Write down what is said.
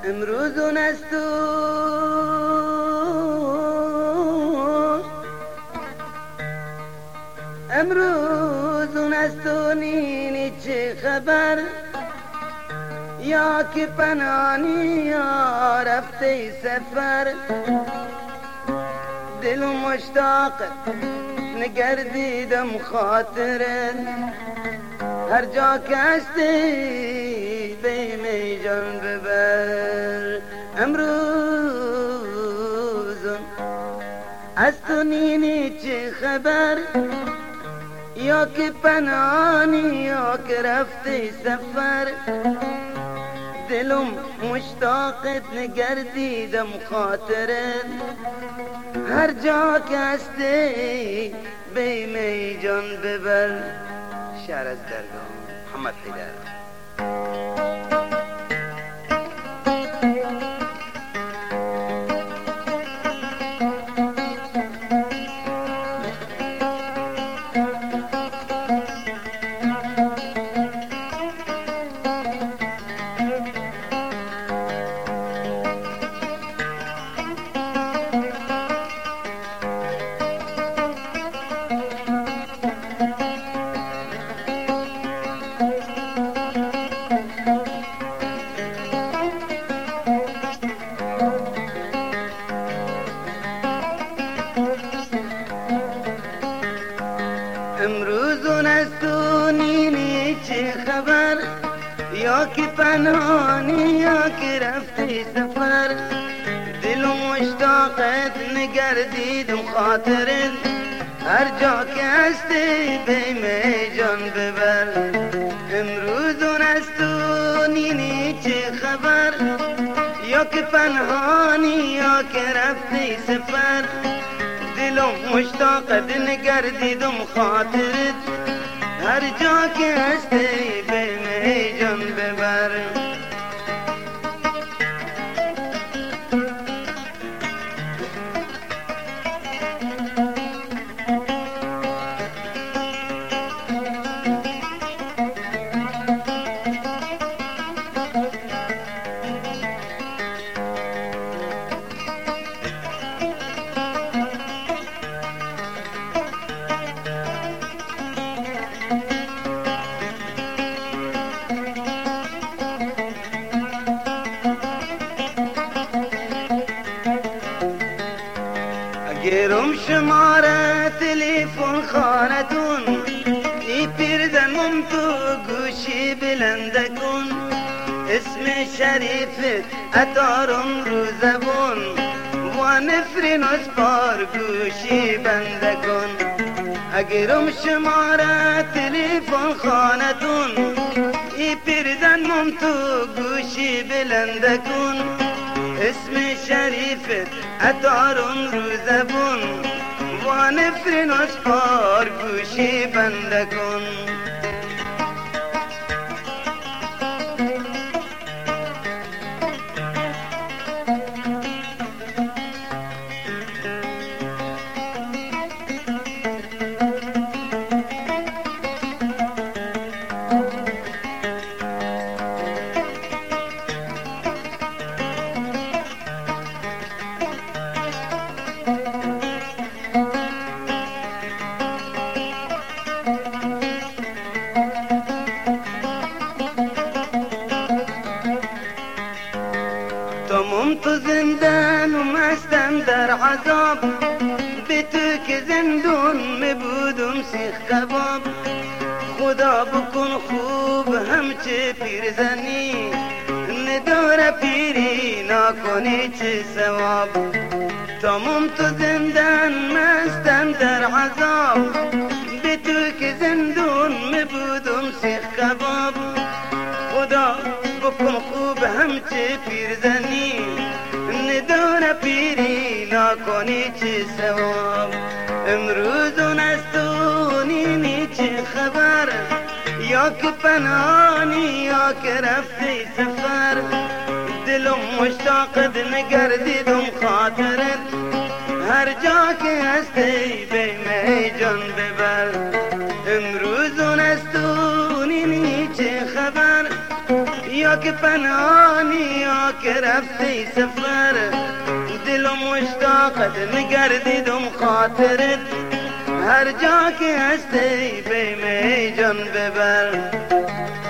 امروز نستونی چه خبر یا که پنانی یا رفته سفر دل و مشتاق نگردیدم خاطرت هر جا که هستی بیم جان ببر امروز از تو نینی چه خبر یا که پنانی یا که رفتی سفر دلم مشتاقت نگردیدم خاطرت هر جا که هستی بیم جان ببر. شعر از درگاه محمد حیدر. امروز نستونی چه خبر یا که پنهانی یا که رفتی سفر دل و مشتاقت نگردیدم خاطرت هر جا که هستی بیم جان ببر. امروز نستونی چه خبر یا که پنهانی یا که رفتی سفر دلم مشتاقت نگردیدم خاطرت هر جا که هستی بیم جان ببر. گرم شماره تلفن خانتون ای پیرزنم تو گوشی بلند کن اسم شریفت اتارم رو زبون و نفرین اسپار گوشی بند کن. اگرم شماره تلفن خانتون ای پیرزنم تو گوشی بلند کن اسم شریفت اتارون رو زبون و نفرین اسپار گوشی بند کن. تمام تو زندان و مستم در عذاب به تو که زندون میبودم سیخ کباب خدا بکن خوب همچه پیرزنی نداره پیری نکنی چه ثواب. تمام تو زندان مستم در عذاب به تو که زندون میبودم سیخ کباب خدا بکن خوب همچه پیرزنی نداره پیری نکنی چه ثواب. امروز نستونی چه خبر یا که پنهانی یا که رفتی سفر دلم مشتاقت نگردیدم خاطرت هر جا که هستی بیم جان ببر. امروز نستونی چه خبر یا که پنهانی یا که رفتی سفر، دل مشتاقت نگردیدم خاطرت، هر جا که هستی بیمه جان ببر.